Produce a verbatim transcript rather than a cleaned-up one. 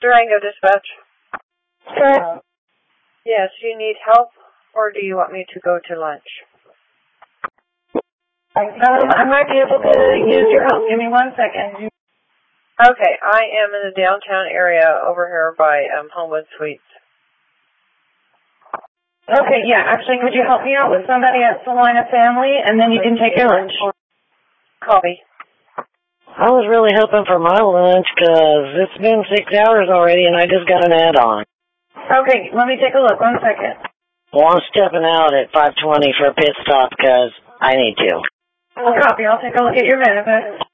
Durango Dispatch. Sir? Yes, you need help, or do you want me to go to lunch? Um, I might be able to use your help. Give me one second. Okay, I am in the downtown area over here by um, Homewood Suites. Okay, yeah, actually, could you help me out with somebody at Salina Family, and then you can take your lunch? Copy. I was really hoping for my lunch, because it's been six hours already, and I just got an add-on. Okay, let me take a look. One second. Well, I'm stepping out at five twenty for a pit stop, because I need to. I'll copy. I'll take a look at your manifest.